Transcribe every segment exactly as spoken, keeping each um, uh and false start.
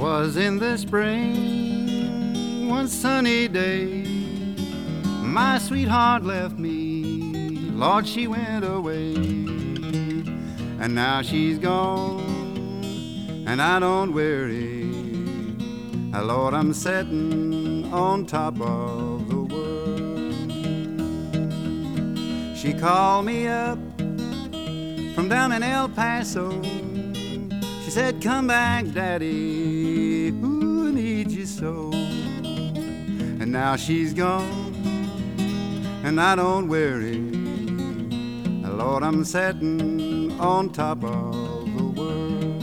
'Twas in the spring, one sunny day, my sweetheart left me, Lord, she went away. And now she's gone, and I don't worry, Lord, I'm sitting on top of the world. She called me up from down in El Paso. She said, come back, Daddy, ooh, I need you so. And now she's gone, and I don't worry, Lord, I'm sitting on top of the world.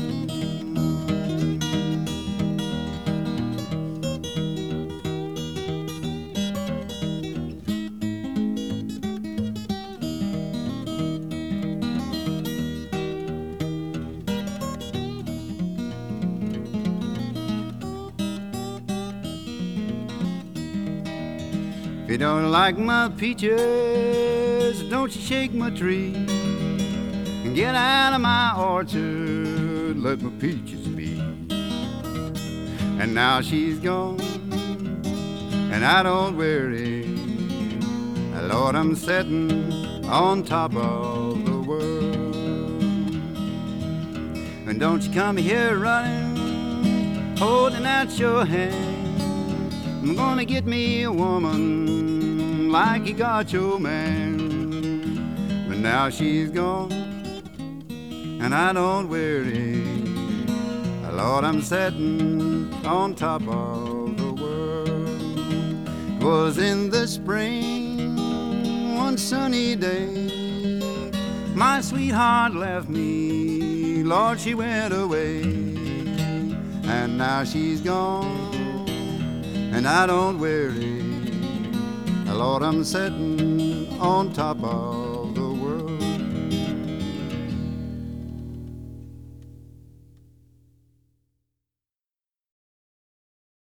If you don't like my peaches, don't you shake my tree, and get out of my orchard, let my peaches be. And now she's gone, and I don't worry, Lord, I'm sitting on top of the world. And don't you come here running, holding out your hand, I'm gonna get me a woman like you got your man. But now she's gone, and I don't worry, Lord, I'm sitting on top of the world. 'Twas in the spring, one sunny day, my sweetheart left me, Lord, she went away. And now she's gone, and I don't worry, Lord, I'm sitting on top of